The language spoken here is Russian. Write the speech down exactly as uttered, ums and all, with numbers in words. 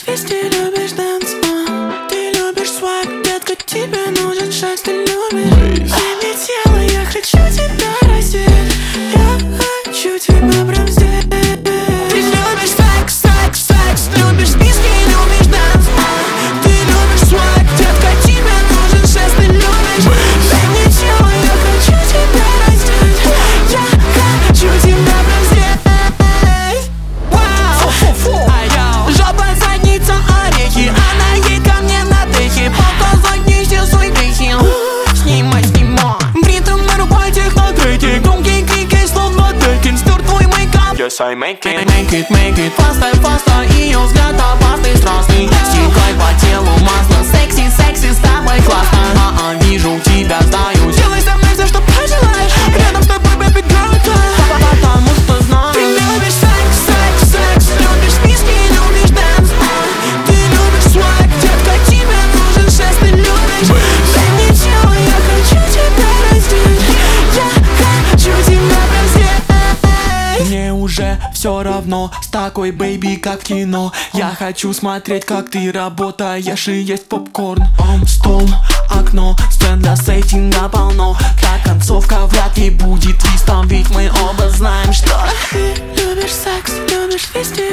вести, любишь дэнс, а? Ты любишь свайп, детка, тебе нужен шаг, ты любишь. Дай тело, я хочу тебя раздеть, я хочу тебя прям здесь. Ты любишь секс, секс, секс, любишь виски, любишь дэнс, а? Ты любишь свайп, детка, тебе нужен шест, ты любишь. Дай мне тело, я хочу тебя раздеть, я хочу тебя прям здесь. Жопа, задница, орехи, она едет ко мне на дыхе. Показать не все свои грехи. Снимай, снимай. Бритым на рукой технотреки. Громкие крики, словно Декин. Стер твой мейкап. Yes, I make it. Make it, make it. Фаста, фаста, ее взгляд опасный, страстный. Стекай по телу масло. Секси, секси, с тобой классно. А-а, вижу тебя, сдаюсь. Делай со мной все, что пожелаешь. Рядом с тобой, baby girl, потому что знаю. Ты любишь секс, секс, секс. Любишь виски, любишь дэнс, а? Ты любишь свайп, детка, тебе нужен шест, ты любишь. Дай мне тело, я хочу тебя раздеть, я хочу тебя прям здесь. Мне уже все равно с такой бэйби, как в кино. Я хочу смотреть, как ты работаешь и есть попкорн. Стол, окно, сцен для сеттинга полно. Ta концовка вряд ли будет твистом, ведь мы оба знаем, что ты любишь секс, любишь вести.